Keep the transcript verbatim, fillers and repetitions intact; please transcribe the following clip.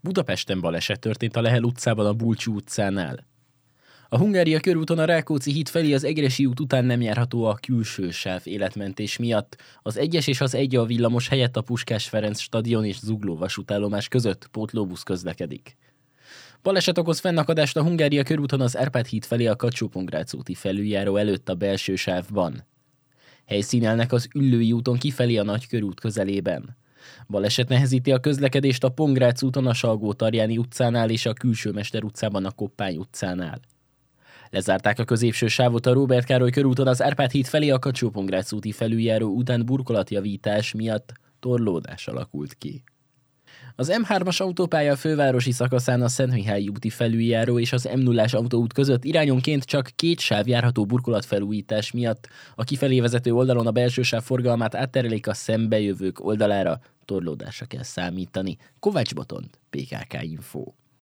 Budapesten baleset történt a Lehel utcában a Bulcsú utcánál. A Hungária körúton a Rákóczi híd felé az Egressy út után nem járható a külső sáv életmentés miatt. Az egyes és az egy a villamos helyett a Puskás Ferenc stadion és Zugló vasútállomás között pótlóbusz közlekedik. Baleset okoz fennakadást a Hungária körúton az Árpád híd felé a Kacsó-Pongrác úti felüljáró előtt a belső sávban. Helyszínelnek az Üllői úton kifelé a Nagykörút közelében. Baleset nehezíti a közlekedést a Pongrác úton a Salgó-Tarjáni utcánál és a Külsőmester utcában a Koppány utcánál. Lezárták a középső sávot a Róbert Károly körúton az Árpád híd felé a Kacsó-Pongrác úti felüljáró után burkolatjavítás miatt torlódás alakult ki. Az M hármas autópálya fővárosi szakaszán a Szentmihályi úti felüljáró és az M nullás autóút között irányonként csak két sáv járható burkolatfelújítás miatt a kifelé vezető oldalon a belső sáv forgalmát átterelik a szembejövők oldalára, torlódásra kell számítani. Kovács Botond, pé ká ká Info.